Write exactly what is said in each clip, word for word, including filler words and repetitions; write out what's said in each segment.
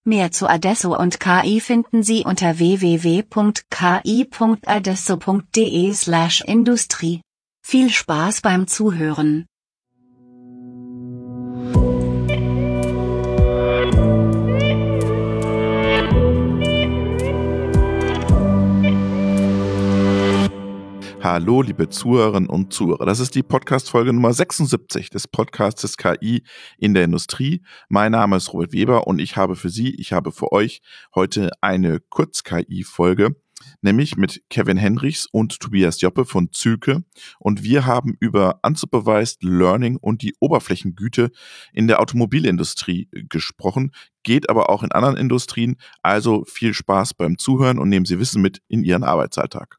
Mehr zu Adesso und K I finden Sie unter w w w punkt k i punkt adesso punkt d e slash industrie. Viel Spaß beim Zuhören. Hallo, liebe Zuhörerinnen und Zuhörer. Das ist die Podcast-Folge Nummer sechsundsiebzig des Podcasts K I in der Industrie. Mein Name ist Robert Weber und ich habe für Sie, ich habe für euch heute eine Kurz-K I-Folge, nämlich mit Kevin Hendrichs und Tobias Joppe von Zühlke. Und wir haben über Unsupervised Learning und die Oberflächengüte in der Automobilindustrie gesprochen, geht aber auch in anderen Industrien. Also viel Spaß beim Zuhören und nehmen Sie Wissen mit in Ihren Arbeitsalltag.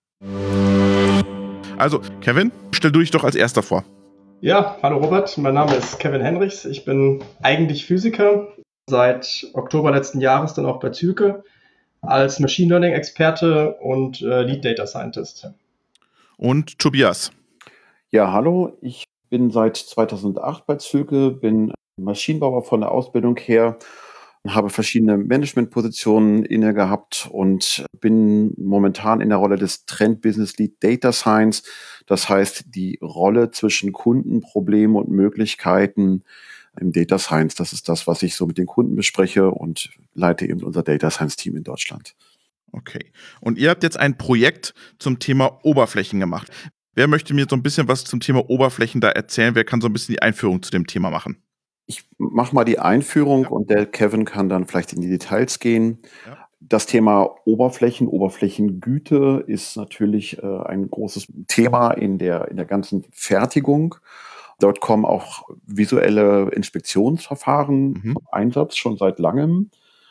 Also, Kevin, stell du dich doch als Erster vor. Ja, hallo Robert, mein Name ist Kevin Hendrichs. Ich bin eigentlich Physiker, seit Oktober letzten Jahres dann auch bei Zühlke als Machine Learning Experte und äh, Lead Data Scientist. Und Tobias. Ja, hallo, ich bin seit zweitausendacht bei Zühlke, bin Maschinenbauer von der Ausbildung her, habe verschiedene Managementpositionen inne gehabt und bin momentan in der Rolle des Trend Business Lead Data Science. Das heißt, die Rolle zwischen Kundenproblemen und Möglichkeiten im Data Science. Das ist das, was ich so mit den Kunden bespreche und leite eben unser Data Science Team in Deutschland. Okay. Und ihr habt jetzt ein Projekt zum Thema Oberflächen gemacht. Wer möchte mir so ein bisschen was zum Thema Oberflächen da erzählen? Wer kann so ein bisschen die Einführung zu dem Thema machen? Ich mache mal die Einführung Ja. und der Kevin kann dann vielleicht in die Details gehen. Ja. Das Thema Oberflächen, Oberflächengüte ist natürlich äh, ein großes Thema in der, in der ganzen Fertigung. Dort kommen auch visuelle Inspektionsverfahren Mhm. zum Einsatz, schon seit langem.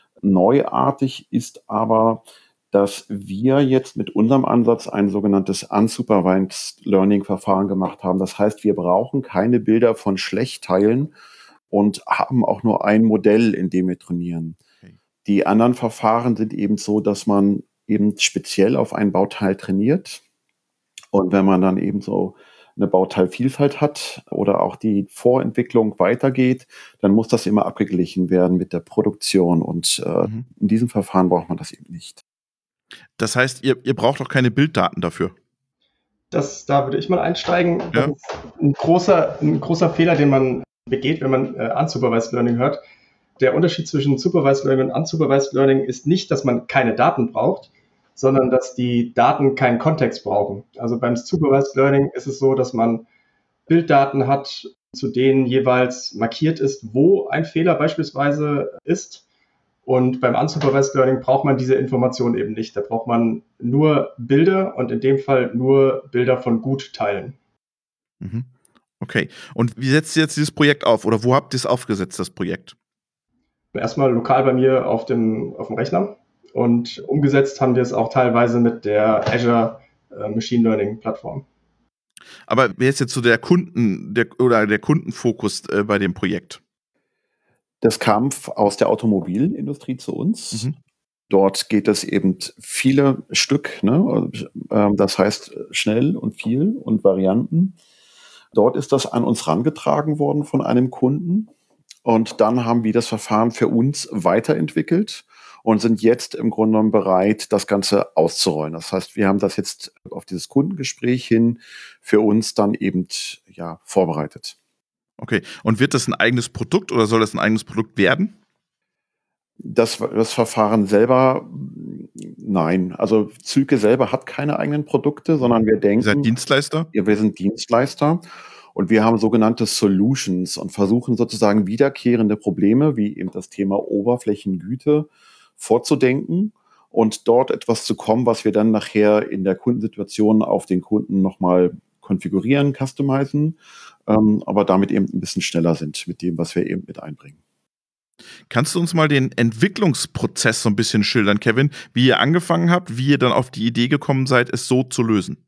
Neuartig ist aber, dass wir jetzt mit unserem Ansatz ein sogenanntes Unsupervised Learning Verfahren gemacht haben. Das heißt, wir brauchen keine Bilder von Schlechteiln und haben auch nur ein Modell, in dem wir trainieren. Okay. Die anderen Verfahren sind eben so, dass man eben speziell auf ein Bauteil trainiert. Und wenn man dann eben so eine Bauteilvielfalt hat oder auch die Vorentwicklung weitergeht, dann muss das immer abgeglichen werden mit der Produktion. Und äh, Mhm. in diesem Verfahren braucht man das eben nicht. Das heißt, ihr, ihr braucht auch keine Bilddaten dafür. Das, da würde ich mal einsteigen. Das Ja. ist ein großer, ein großer Fehler, den man begeht, wenn man äh, Unsupervised Learning hört. Der Unterschied zwischen Supervised Learning und Unsupervised Learning ist nicht, dass man keine Daten braucht, sondern dass die Daten keinen Kontext brauchen. Also beim Supervised Learning ist es so, dass man Bilddaten hat, zu denen jeweils markiert ist, wo ein Fehler beispielsweise ist. Und beim Unsupervised Learning braucht man diese Information eben nicht. Da braucht man nur Bilder und in dem Fall nur Bilder von Gutteilen. Mhm. Okay. Und wie setzt ihr jetzt dieses Projekt auf? Oder wo habt ihr es aufgesetzt, das Projekt? Erstmal lokal bei mir auf dem, auf dem Rechner. Und umgesetzt haben wir es auch teilweise mit der Azure äh, Machine Learning Plattform. Aber wer ist jetzt so der Kunden der, oder der Kundenfokus äh, bei dem Projekt? Das kam aus der Automobilindustrie zu uns. Mhm. Dort geht es eben viele Stück, ne? Das heißt schnell und viel und Varianten. Dort ist das an uns herangetragen worden von einem Kunden. Und dann haben wir das Verfahren für uns weiterentwickelt und sind jetzt im Grunde genommen bereit, das Ganze auszurollen. Das heißt, wir haben das jetzt auf dieses Kundengespräch hin für uns dann eben ja, vorbereitet. Okay. Und wird das ein eigenes Produkt oder soll das ein eigenes Produkt werden? Das, das Verfahren selber, nein. Also Zühlke selber hat keine eigenen Produkte, sondern wir denken... Ihr seid Dienstleister? Ja, wir sind Dienstleister. Und wir haben sogenannte Solutions und versuchen sozusagen wiederkehrende Probleme, wie eben das Thema Oberflächengüte, vorzudenken und dort etwas zu kommen, was wir dann nachher in der Kundensituation auf den Kunden nochmal konfigurieren, customizen, ähm, aber damit eben ein bisschen schneller sind mit dem, was wir eben mit einbringen. Kannst du uns mal den Entwicklungsprozess so ein bisschen schildern, Kevin, wie ihr angefangen habt, wie ihr dann auf die Idee gekommen seid, es so zu lösen?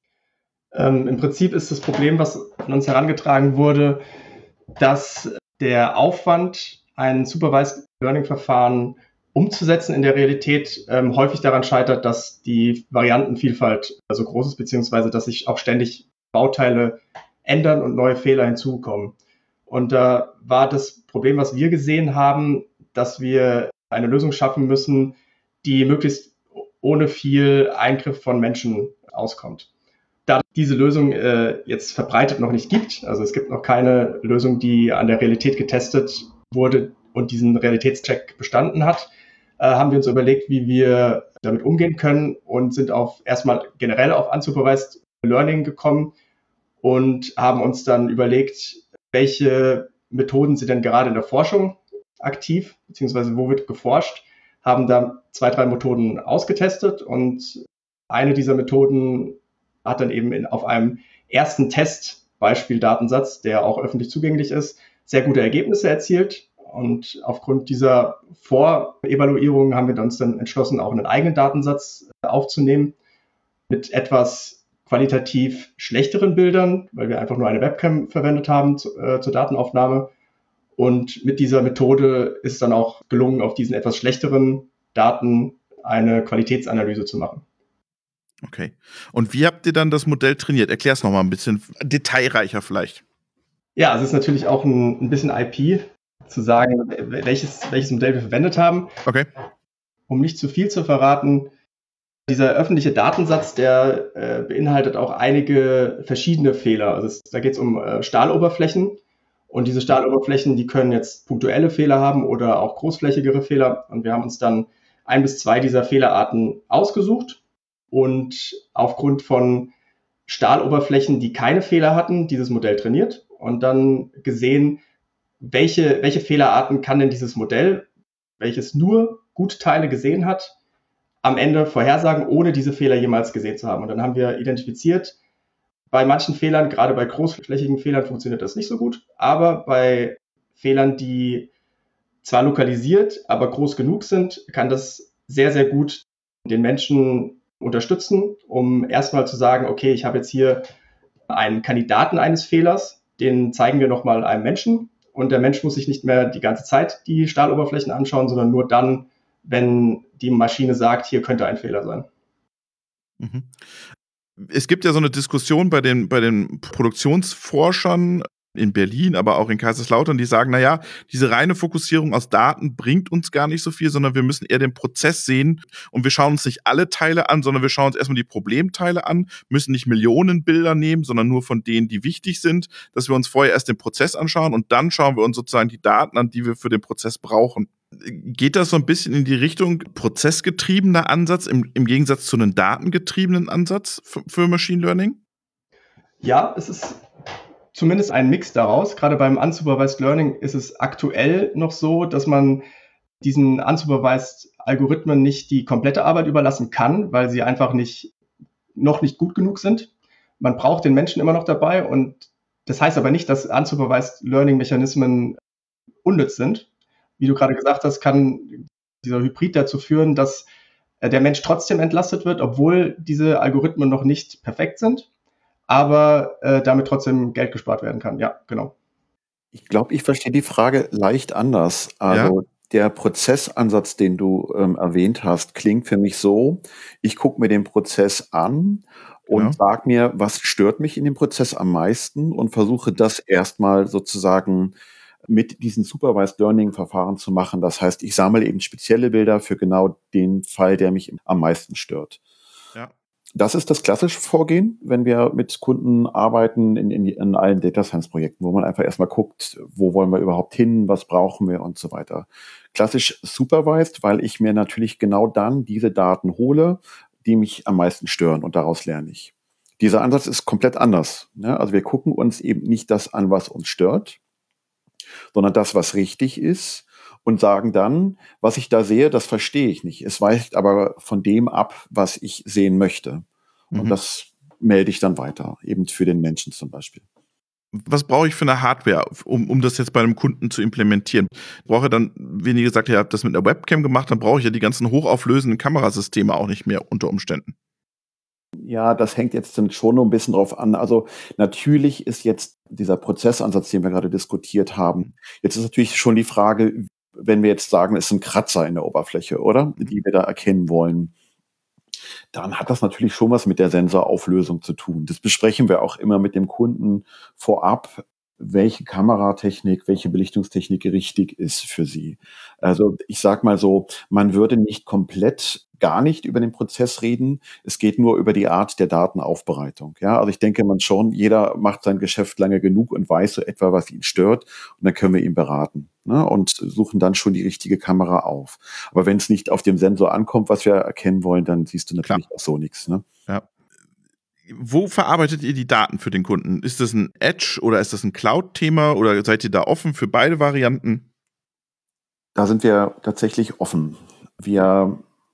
Ähm, Im Prinzip ist das Problem, was von uns herangetragen wurde, dass der Aufwand, ein Supervised Learning-Verfahren umzusetzen in der Realität, ähm, häufig daran scheitert, dass die Variantenvielfalt so groß ist, beziehungsweise dass sich auch ständig Bauteile ändern und neue Fehler hinzukommen. Und da war das Problem, was wir gesehen haben, dass wir eine Lösung schaffen müssen, die möglichst ohne viel Eingriff von Menschen auskommt. Da diese Lösung äh, jetzt verbreitet noch nicht gibt, also es gibt noch keine Lösung, die an der Realität getestet wurde und diesen Realitätscheck bestanden hat, äh, haben wir uns überlegt, wie wir damit umgehen können und sind auf erstmal generell auf Unsupervised Learning gekommen und haben uns dann überlegt, welche Methoden sind denn gerade in der Forschung aktiv, beziehungsweise wo wird geforscht, haben da zwei, drei Methoden ausgetestet und eine dieser Methoden hat dann eben in, auf einem ersten Testbeispiel-Datensatz, der auch öffentlich zugänglich ist, sehr gute Ergebnisse erzielt. Und aufgrund dieser Vorevaluierung haben wir uns dann entschlossen, auch einen eigenen Datensatz aufzunehmen mit etwas qualitativ schlechteren Bildern, weil wir einfach nur eine Webcam verwendet haben zu, äh, zur Datenaufnahme. Und mit dieser Methode ist dann auch gelungen, auf diesen etwas schlechteren Daten eine Qualitätsanalyse zu machen. Okay. Und wie habt ihr dann das Modell trainiert? Erklär es nochmal ein bisschen detailreicher vielleicht. Ja, es ist natürlich auch ein, ein bisschen I P, zu sagen, welches, welches Modell wir verwendet haben. Okay. Um nicht zu viel zu verraten, dieser öffentliche Datensatz, der äh, beinhaltet auch einige verschiedene Fehler. Also es, da geht es um äh, Stahloberflächen. Und diese Stahloberflächen, die können jetzt punktuelle Fehler haben oder auch großflächigere Fehler. Und wir haben uns dann ein bis zwei dieser Fehlerarten ausgesucht und aufgrund von Stahloberflächen, die keine Fehler hatten, dieses Modell trainiert und dann gesehen, welche, welche Fehlerarten kann denn dieses Modell, welches nur Gutteile gesehen hat, am Ende vorhersagen, ohne diese Fehler jemals gesehen zu haben. Und dann haben wir identifiziert, bei manchen Fehlern, gerade bei großflächigen Fehlern, funktioniert das nicht so gut, aber bei Fehlern, die zwar lokalisiert, aber groß genug sind, kann das sehr, sehr gut den Menschen unterstützen, um erstmal zu sagen, okay, ich habe jetzt hier einen Kandidaten eines Fehlers, den zeigen wir nochmal einem Menschen und der Mensch muss sich nicht mehr die ganze Zeit die Stahloberflächen anschauen, sondern nur dann, wenn die Maschine sagt, hier könnte ein Fehler sein. Mhm. Es gibt ja so eine Diskussion bei den, bei den Produktionsforschern in Berlin, aber auch in Kaiserslautern, die sagen, naja, diese reine Fokussierung aus Daten bringt uns gar nicht so viel, sondern wir müssen eher den Prozess sehen und wir schauen uns nicht alle Teile an, sondern wir schauen uns erstmal die Problemteile an, müssen nicht Millionen Bilder nehmen, sondern nur von denen, die wichtig sind, dass wir uns vorher erst den Prozess anschauen und dann schauen wir uns sozusagen die Daten an, die wir für den Prozess brauchen. Geht das so ein bisschen in die Richtung prozessgetriebener Ansatz im, im Gegensatz zu einem datengetriebenen Ansatz für, für Machine Learning? Ja, es ist zumindest ein Mix daraus. Gerade beim Unsupervised Learning ist es aktuell noch so, dass man diesen Unsupervised Algorithmen nicht die komplette Arbeit überlassen kann, weil sie einfach nicht, noch nicht gut genug sind. Man braucht den Menschen immer noch dabei und das heißt aber nicht, dass Unsupervised Learning Mechanismen unnütz sind. Wie du gerade gesagt hast, kann dieser Hybrid dazu führen, dass der Mensch trotzdem entlastet wird, obwohl diese Algorithmen noch nicht perfekt sind, aber äh, damit trotzdem Geld gespart werden kann. Ja, genau. Ich glaube, ich verstehe die Frage leicht anders. Also ja. Der Prozessansatz, den du ähm, erwähnt hast, klingt für mich so, ich gucke mir den Prozess an und ja. sage mir, was stört mich in dem Prozess am meisten und versuche das erstmal sozusagen mit diesen Supervised Learning Verfahren zu machen. Das heißt, ich sammle eben spezielle Bilder für genau den Fall, der mich am meisten stört. Ja. Das ist das klassische Vorgehen, wenn wir mit Kunden arbeiten in, in, in allen Data Science Projekten, wo man einfach erstmal guckt, wo wollen wir überhaupt hin, was brauchen wir und so weiter. Klassisch supervised, weil ich mir natürlich genau dann diese Daten hole, die mich am meisten stören und daraus lerne ich. Dieser Ansatz ist komplett anders. Ne? Also wir gucken uns eben nicht das an, was uns stört, sondern das, was richtig ist und sagen dann, was ich da sehe, das verstehe ich nicht. Es weicht aber von dem ab, was ich sehen möchte. Und mhm. das melde ich dann weiter, eben für den Menschen zum Beispiel. Was brauche ich für eine Hardware, um, um das jetzt bei einem Kunden zu implementieren? Ich brauche dann, wenn ihr gesagt habt, ihr habt das mit einer Webcam gemacht, dann brauche ich ja die ganzen hochauflösenden Kamerasysteme auch nicht mehr unter Umständen. Ja, das hängt jetzt dann schon noch ein bisschen drauf an. Also natürlich ist jetzt dieser Prozessansatz, den wir gerade diskutiert haben, jetzt ist natürlich schon die Frage, wenn wir jetzt sagen, es sind Kratzer in der Oberfläche, oder? Die wir da erkennen wollen. Dann hat das natürlich schon was mit der Sensorauflösung zu tun. Das besprechen wir auch immer mit dem Kunden vorab. welche Kameratechnik, welche Belichtungstechnik richtig ist für sie. Also ich sage mal so, man würde nicht komplett gar nicht über den Prozess reden. Es geht nur über die Art der Datenaufbereitung. Ja, also ich denke man schon, jeder macht sein Geschäft lange genug und weiß so etwa, was ihn stört. Und dann können wir ihn beraten, ne, und suchen dann schon die richtige Kamera auf. Aber wenn es nicht auf dem Sensor ankommt, was wir erkennen wollen, dann siehst du natürlich Klar. auch so nichts. Ne? Ja. Wo verarbeitet ihr die Daten für den Kunden? Ist das ein Edge oder ist das ein Cloud-Thema oder seid ihr da offen für beide Varianten? Da sind wir tatsächlich offen. Wir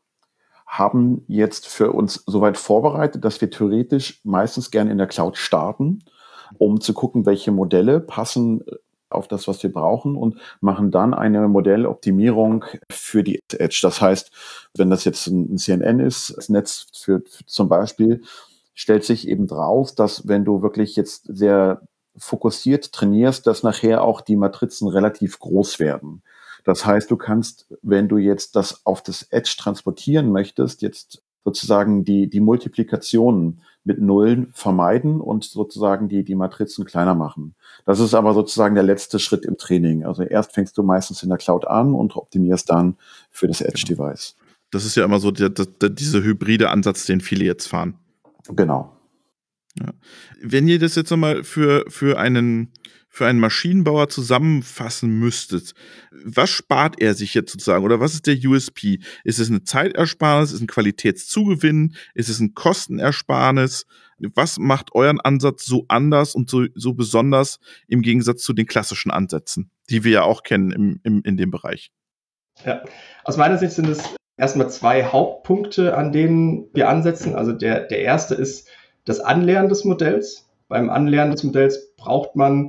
haben jetzt für uns soweit vorbereitet, dass wir theoretisch meistens gerne in der Cloud starten, um zu gucken, welche Modelle passen auf das, was wir brauchen, und machen dann eine Modelloptimierung für die Edge. Das heißt, wenn das jetzt ein C N N ist, das Netz für, für zum Beispiel, stellt sich eben raus, dass wenn du wirklich jetzt sehr fokussiert trainierst, dass nachher auch die Matrizen relativ groß werden. Das heißt, du kannst, wenn du jetzt das auf das Edge transportieren möchtest, jetzt sozusagen die, die Multiplikationen mit Nullen vermeiden und sozusagen die, die Matrizen kleiner machen. Das ist aber sozusagen der letzte Schritt im Training. Also erst fängst du meistens in der Cloud an und optimierst dann für das Edge-Device. Das ist ja immer so der, der, dieser hybride Ansatz, den viele jetzt fahren. Genau. Ja. Wenn ihr das jetzt nochmal für, für einen, für einen Maschinenbauer zusammenfassen müsstet, was spart er sich jetzt sozusagen oder was ist der U S P? Ist es eine Zeitersparnis, ist es ein Qualitätszugewinn, ist es ein Kostenersparnis? Was macht euren Ansatz so anders und so, so besonders im Gegensatz zu den klassischen Ansätzen, die wir ja auch kennen im, im, in dem Bereich? Ja, aus meiner Sicht sind es erstmal zwei Hauptpunkte, an denen wir ansetzen. Also der, der erste ist das Anlernen des Modells. Beim Anlernen des Modells braucht man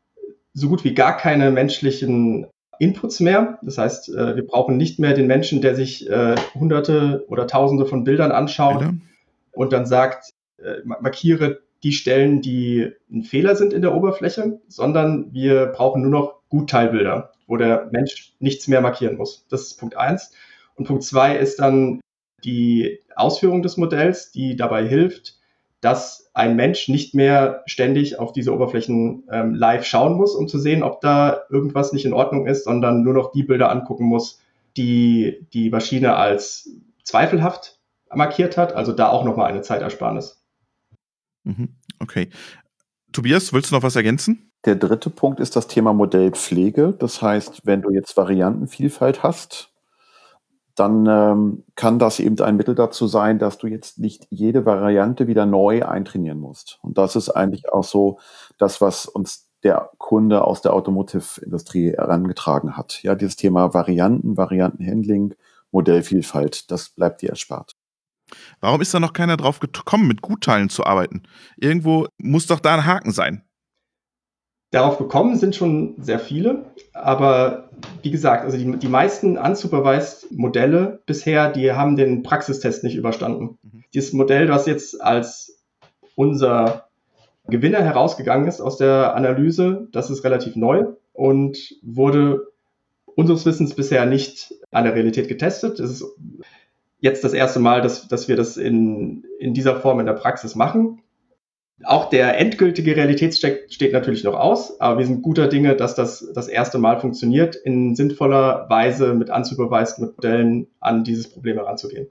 so gut wie gar keine menschlichen Inputs mehr. Das heißt, wir brauchen nicht mehr den Menschen, der sich hunderte oder tausende von Bildern anschaut Bilder. und dann sagt, markiere die Stellen, die ein Fehler sind in der Oberfläche, sondern wir brauchen nur noch Gutteilbilder, wo der Mensch nichts mehr markieren muss. Das ist Punkt eins. Und Punkt zwei ist dann die Ausführung des Modells, die dabei hilft, dass ein Mensch nicht mehr ständig auf diese Oberflächen ähm, live schauen muss, um zu sehen, ob da irgendwas nicht in Ordnung ist, sondern nur noch die Bilder angucken muss, die die Maschine als zweifelhaft markiert hat. Also da auch nochmal eine Zeitersparnis. Okay. Tobias, willst du noch was ergänzen? Der dritte Punkt ist das Thema Modellpflege. Das heißt, wenn du jetzt Variantenvielfalt hast, dann ähm, kann das eben ein Mittel dazu sein, dass du jetzt nicht jede Variante wieder neu eintrainieren musst. Und das ist eigentlich auch so das, was uns der Kunde aus der Automotive-Industrie herangetragen hat. Ja, dieses Thema Varianten, Variantenhandling, Modellvielfalt, das bleibt dir erspart. Warum ist da noch keiner drauf gekommen, mit Gutteilen zu arbeiten? Irgendwo muss doch da ein Haken sein. Darauf gekommen sind schon sehr viele, aber wie gesagt, also die, die meisten unsupervised Modelle bisher, die haben den Praxistest nicht überstanden. Mhm. Dieses Modell, was jetzt als unser Gewinner herausgegangen ist aus der Analyse, das ist relativ neu und wurde unseres Wissens bisher nicht an der Realität getestet. Es ist jetzt das erste Mal, dass, dass wir das in, in dieser Form in der Praxis machen. Auch der endgültige Realitätscheck steht natürlich noch aus, aber wir sind guter Dinge, dass das das erste Mal funktioniert, in sinnvoller Weise mit unsupervised Modellen an dieses Problem heranzugehen.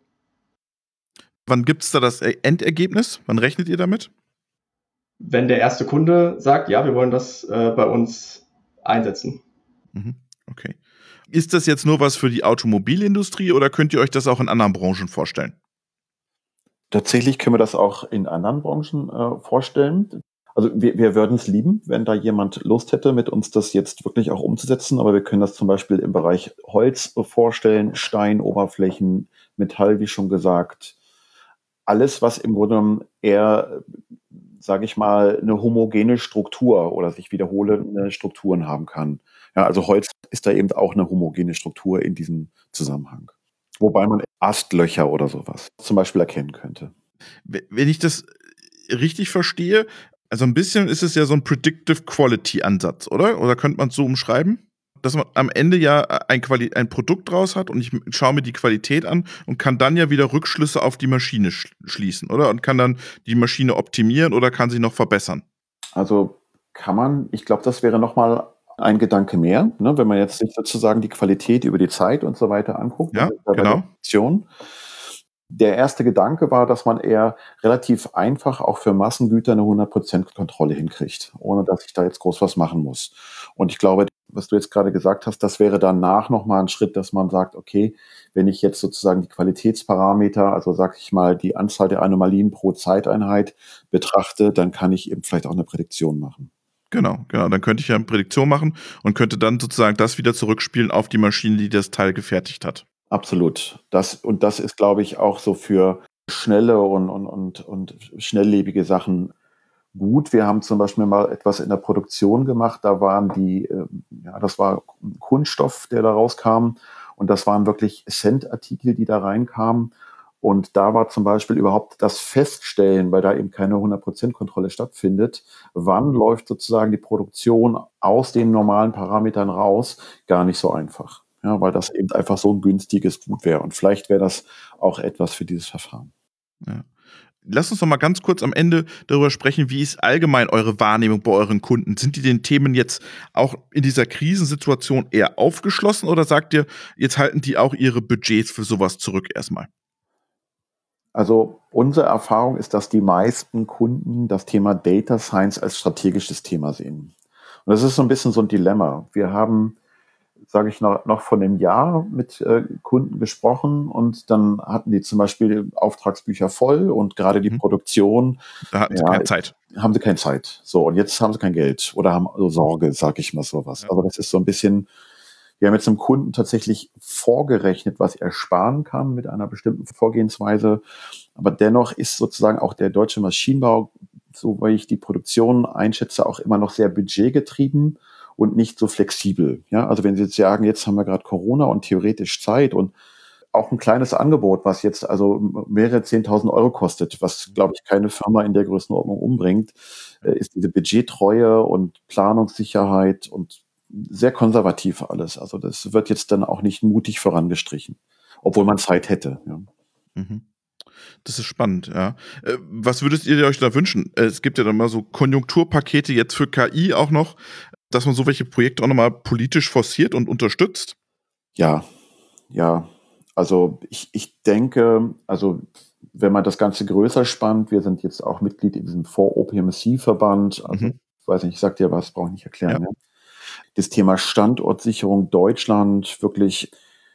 Wann gibt es da das Endergebnis? Wann rechnet ihr damit? Wenn der erste Kunde sagt, ja, wir wollen das äh, bei uns einsetzen. Okay. Ist das jetzt nur was für die Automobilindustrie oder könnt ihr euch das auch in anderen Branchen vorstellen? Tatsächlich können wir das auch in anderen Branchen äh, vorstellen. Also wir, wir würden es lieben, wenn da jemand Lust hätte, mit uns das jetzt wirklich auch umzusetzen. Aber wir können das zum Beispiel im Bereich Holz vorstellen, Stein, Oberflächen, Metall, wie schon gesagt. Alles, was im Grunde eher, sage ich mal, eine homogene Struktur oder sich wiederholende Strukturen haben kann. Ja, also Holz ist da eben auch eine homogene Struktur in diesem Zusammenhang. Wobei man Astlöcher oder sowas zum Beispiel erkennen könnte. Wenn ich das richtig verstehe, also ein bisschen ist es ja so ein Predictive Quality Ansatz, oder? Oder könnte man es so umschreiben? Dass man am Ende ja ein, Quali- ein Produkt draus hat und ich schaue mir die Qualität an und kann dann ja wieder Rückschlüsse auf die Maschine sch- schließen, oder? Und kann dann die Maschine optimieren oder kann sie noch verbessern? Also Kann man. Ich glaube, das wäre nochmal ein Gedanke mehr, ne, wenn man jetzt sich sozusagen die Qualität über die Zeit und so weiter anguckt. Ja, bei der genau. Produktion. Der erste Gedanke war, dass man eher relativ einfach auch für Massengüter eine hundert Prozent Kontrolle hinkriegt, ohne dass ich da jetzt groß was machen muss. Und ich glaube, was du jetzt gerade gesagt hast, das wäre danach nochmal ein Schritt, dass man sagt, okay, wenn ich jetzt sozusagen die Qualitätsparameter, also sag ich mal, die Anzahl der Anomalien pro Zeiteinheit betrachte, dann kann ich eben vielleicht auch eine Prädiktion machen. Genau, genau. Dann könnte ich ja eine Prädiktion machen und könnte dann sozusagen das wieder zurückspielen auf die Maschine, die das Teil gefertigt hat. Absolut. Das, und das ist, glaube ich, auch so für schnelle und, und, und, und schnelllebige Sachen gut. Wir haben zum Beispiel mal etwas in der Produktion gemacht. Da waren die, äh, ja, das war Kunststoff, der da rauskam. Und das waren wirklich Cent-Artikel, die da reinkamen. Und da war zum Beispiel überhaupt das Feststellen, weil da eben keine hundert Prozent Kontrolle stattfindet, wann läuft sozusagen die Produktion aus den normalen Parametern raus, gar nicht so einfach. Ja, weil das eben einfach so ein günstiges Gut wäre. Und vielleicht wäre das auch etwas für dieses Verfahren. Ja. Lass uns noch mal ganz kurz am Ende darüber sprechen, wie ist allgemein eure Wahrnehmung bei euren Kunden? Sind die den Themen jetzt auch in dieser Krisensituation eher aufgeschlossen oder sagt ihr, jetzt halten die auch ihre Budgets für sowas zurück erstmal? Also unsere Erfahrung ist, dass die meisten Kunden das Thema Data Science als strategisches Thema sehen. Und das ist so ein bisschen so ein Dilemma. Wir haben, sage ich noch, noch vor einem Jahr mit äh, Kunden gesprochen und dann hatten die zum Beispiel Auftragsbücher voll und gerade die Mhm. Produktion. Da hatten sie ja, keine Zeit. Haben sie keine Zeit. So, und jetzt haben sie kein Geld oder haben also Sorge, sage ich mal sowas. Ja. Also das ist so ein bisschen, wir haben jetzt einem Kunden tatsächlich vorgerechnet, was er sparen kann mit einer bestimmten Vorgehensweise. Aber dennoch ist sozusagen auch der deutsche Maschinenbau, so wie ich die Produktion einschätze, auch immer noch sehr budgetgetrieben und nicht so flexibel. Ja, also wenn Sie jetzt sagen, jetzt haben wir gerade Corona und theoretisch Zeit und auch ein kleines Angebot, was jetzt also mehrere zehntausend Euro kostet, was, glaube ich, keine Firma in der Größenordnung umbringt, äh, ist diese Budgettreue und Planungssicherheit und sehr konservativ alles. Also das wird jetzt dann auch nicht mutig vorangestrichen, obwohl man Zeit hätte. Ja. Mhm. Das ist spannend, ja. Äh, Was würdet ihr euch da wünschen? Äh, Es gibt ja dann mal so Konjunkturpakete jetzt für K I auch noch, dass man so welche Projekte auch nochmal politisch forciert und unterstützt. Ja, ja. Also ich, ich denke, also wenn man das Ganze größer spannt, wir sind jetzt auch Mitglied in diesem vier O P M C-Verband, also Mhm. ich weiß nicht, ich sag dir was, brauche ich nicht erklären. Ja. Ja. Das Thema Standortsicherung Deutschland wirklich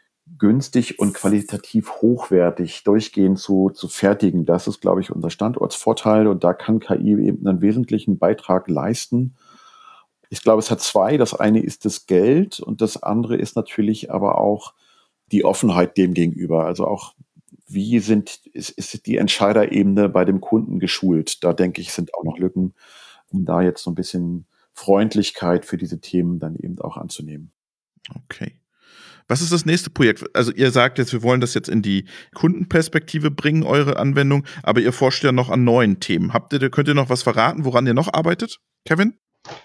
günstig und qualitativ hochwertig durchgehend zu, zu fertigen, das ist, glaube ich, unser Standortsvorteil und da kann K I eben einen wesentlichen Beitrag leisten. Ich glaube, es hat zwei. Das eine ist das Geld und das andere ist natürlich aber auch die Offenheit dem gegenüber. Also auch, wie sind, ist, ist die Entscheiderebene bei dem Kunden geschult? Da denke ich, sind auch noch Lücken, um da jetzt so ein bisschen Freundlichkeit für diese Themen dann eben auch anzunehmen. Okay. Was ist das nächste Projekt? Also ihr sagt jetzt, wir wollen das jetzt in die Kundenperspektive bringen, eure Anwendung, aber ihr forscht ja noch an neuen Themen. Habt ihr, könnt ihr noch was verraten, woran ihr noch arbeitet, Kevin?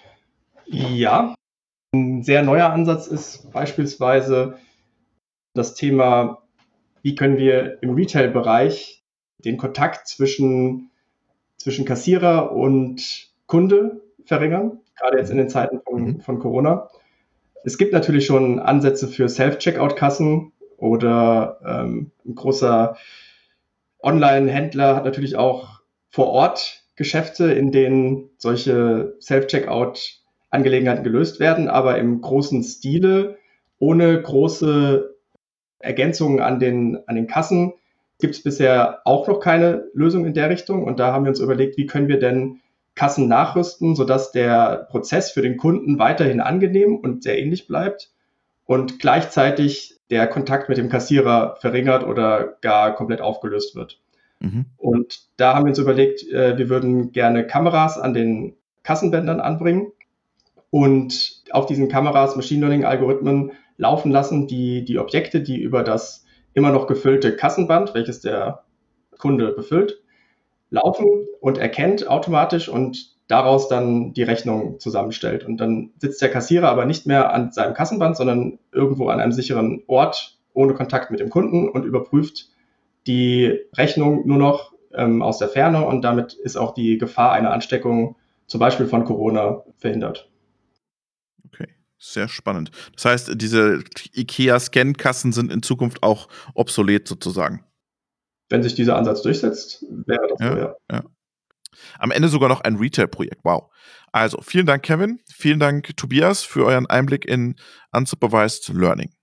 Ja, ein sehr neuer Ansatz ist beispielsweise das Thema, wie können wir im Retail-Bereich den Kontakt zwischen, zwischen Kassierer und Kunde verringern, gerade jetzt in den Zeiten von, Mhm. von Corona. Es gibt natürlich schon Ansätze für Self-Checkout-Kassen oder ähm, ein großer Online-Händler hat natürlich auch vor Ort Geschäfte, in denen solche Self-Checkout-Angelegenheiten gelöst werden, aber im großen Stile, ohne große Ergänzungen an den, an den Kassen, gibt es bisher auch noch keine Lösung in der Richtung. Und da haben wir uns überlegt, wie können wir denn Kassen nachrüsten, sodass der Prozess für den Kunden weiterhin angenehm und sehr ähnlich bleibt und gleichzeitig der Kontakt mit dem Kassierer verringert oder gar komplett aufgelöst wird. Mhm. Und da haben wir uns überlegt, wir würden gerne Kameras an den Kassenbändern anbringen und auf diesen Kameras Machine Learning-Algorithmen laufen lassen, die die Objekte, die über das immer noch gefüllte Kassenband, welches der Kunde befüllt, laufen und erkennt automatisch und daraus dann die Rechnung zusammenstellt. Und dann sitzt der Kassierer aber nicht mehr an seinem Kassenband, sondern irgendwo an einem sicheren Ort ohne Kontakt mit dem Kunden und überprüft die Rechnung nur noch ähm, aus der Ferne und damit ist auch die Gefahr einer Ansteckung zum Beispiel von Corona verhindert. Okay, sehr spannend. Das heißt, diese IKEA-Scan-Kassen sind in Zukunft auch obsolet sozusagen. Wenn sich dieser Ansatz durchsetzt, wäre das Ja, so, ja. ja. Am Ende sogar noch ein Retail-Projekt. Wow. Also, vielen Dank, Kevin. Vielen Dank, Tobias, für euren Einblick in Unsupervised Learning.